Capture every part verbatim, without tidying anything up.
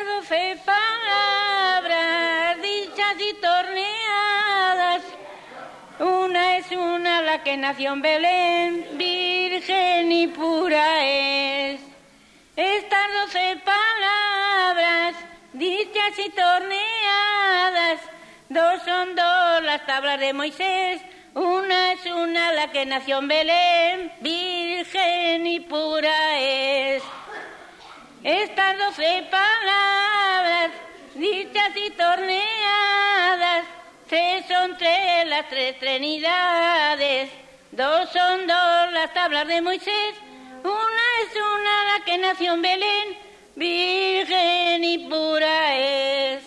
Estas doce palabras dichas y torneadas, una es una la que nació en Belén, virgen y pura es. Estas doce palabras dichas y torneadas, dos son dos las tablas de Moisés, una es una la que nació en Belén, virgen y pura es. Estas doce palabras dichas y torneadas, tres son tres las tres trinidades, dos son dos las tablas de Moisés, una es una la que nació en Belén, virgen y pura es.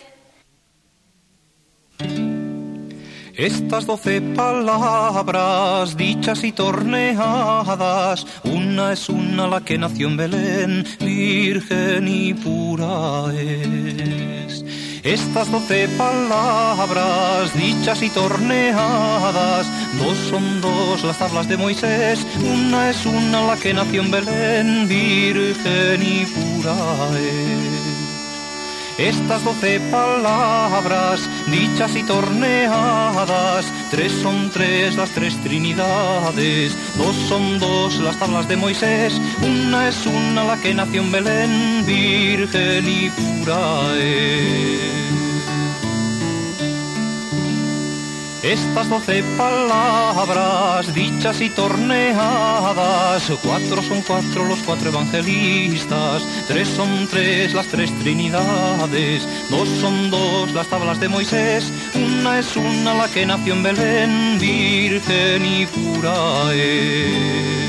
Estas doce palabras dichas y torneadas, una es una la que nació en Belén, virgen y pura es. Estas doce palabras dichas y torneadas, dos son dos las tablas de Moisés, una es una la que nació en Belén, virgen y pura es. Estas doce palabras dichas y torneadas, tres son tres las tres trinidades, dos son dos las tablas de Moisés, una es una la que nació en Belén, virgen y pura es. Estas doce palabras dichas y torneadas, cuatro son cuatro los cuatro evangelistas, tres son tres las tres trinidades, dos son dos las tablas de Moisés, una es una la que nació en Belén, virgen y pura es.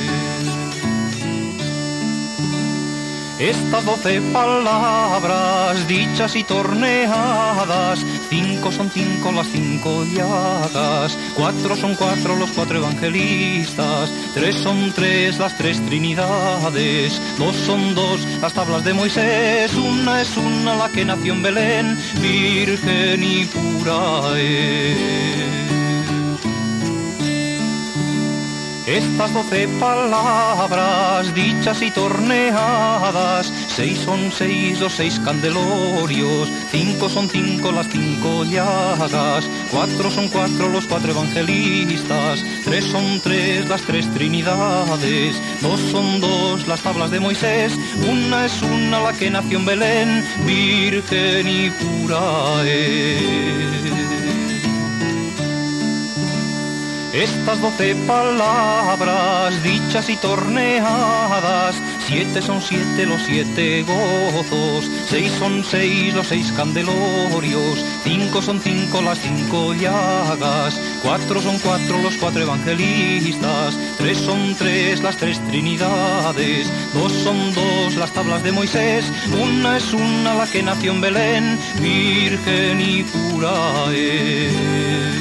Estas doce palabras dichas y torneadas, cinco son cinco las cinco llagas, cuatro son cuatro los cuatro evangelistas, tres son tres las tres trinidades, dos son dos las tablas de Moisés, una es una la que nació en Belén, virgen y pura es. Estas doce palabras dichas y torneadas, seis son seis los seis candelorios, cinco son cinco las cinco llagas, cuatro son cuatro los cuatro evangelistas, tres son tres las tres trinidades, dos son dos las tablas de Moisés, una es una la que nació en Belén, virgen y pura es. Estas doce palabras dichas y torneadas, siete son siete los siete gozos, seis son seis los seis candelorios, cinco son cinco las cinco llagas, cuatro son cuatro los cuatro evangelistas, tres son tres las tres trinidades, dos son dos las tablas de Moisés, una es una la que nació en Belén, virgen y pura es.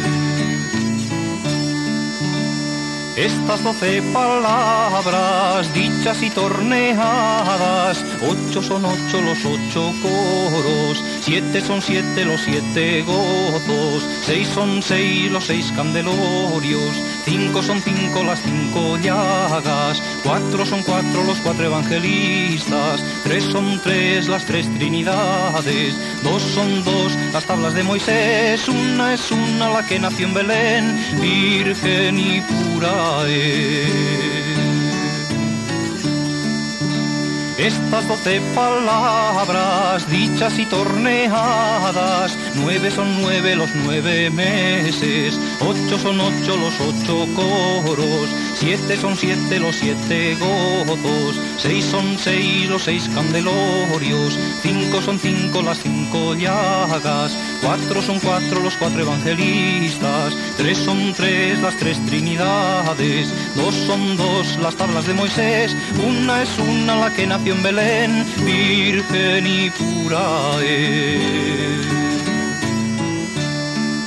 Estas doce palabras dichas y torneadas, ocho son ocho los ocho coros, siete son siete los siete gozos, seis son seis los seis candelorios, cinco son cinco las cinco llagas, cuatro son cuatro los cuatro evangelistas, tres son tres las tres trinidades, dos son dos las tablas de Moisés, una es una la que nació en Belén, virgen y pura es. Estas doce palabras dichas y torneadas, nueve son nueve los nueve meses, ocho son ocho los ocho coros, siete son siete los siete gozos, seis son seis los seis candelorios, cinco son cinco las cinco llagas, cuatro son cuatro los cuatro evangelistas, tres son tres las tres trinidades, dos son dos las tablas de Moisés, una es una la que nació en Belén, virgen y pura es.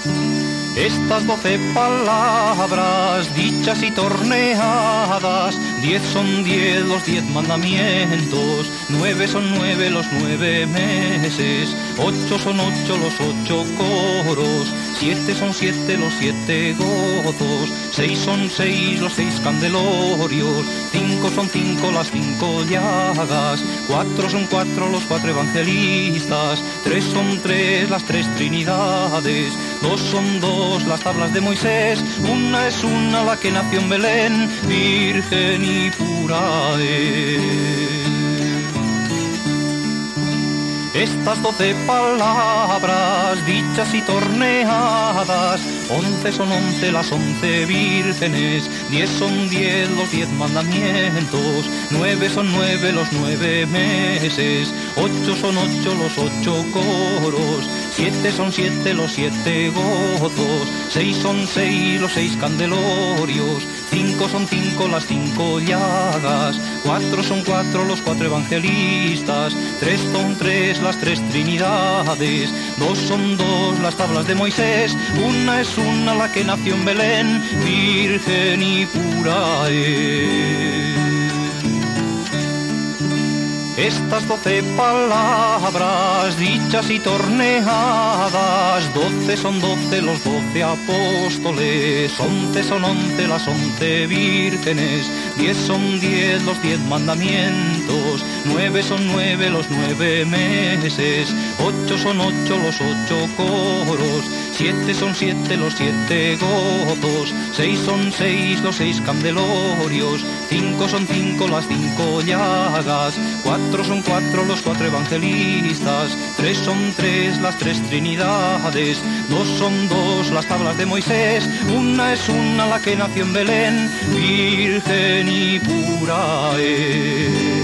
Estas doce palabras dichas y torneadas, Diez son diez los diez mandamientos, nueve son nueve los nueve meses, ocho son ocho los ocho coros, siete son siete los siete gozos, seis son seis los seis candelorios, cinco son cinco las cinco llagas, cuatro son cuatro los cuatro evangelistas, tres son tres las tres trinidades, dos son dos las tablas de Moisés, una es una la que nació en Belén, virgen y pura es. Estas doce palabras dichas y torneadas, once son once las once vírgenes, diez son diez los diez mandamientos, nueve son nueve los nueve meses, ocho son ocho los ocho coros, siete son siete los siete gozos, seis son seis los seis candelorios, cinco son cinco las cinco llagas, cuatro son cuatro los cuatro evangelistas, tres son tres las tres trinidades, dos son dos las tablas de Moisés, una es una la que nació en Belén, virgen y pura es. Estas doce palabras dichas y torneadas, doce son doce los doce apóstoles, once son once las once vírgenes, diez son diez los diez mandamientos, nueve son nueve los nueve meses, ocho son ocho los ocho coros, siete son siete los siete gozos, seis son seis los seis candelorios, cinco son cinco las cinco llagas, cuatro son cuatro los cuatro evangelistas, tres son tres las tres trinidades, dos son dos las tablas de Moisés, una es una la que nació en Belén, virgen y pura es.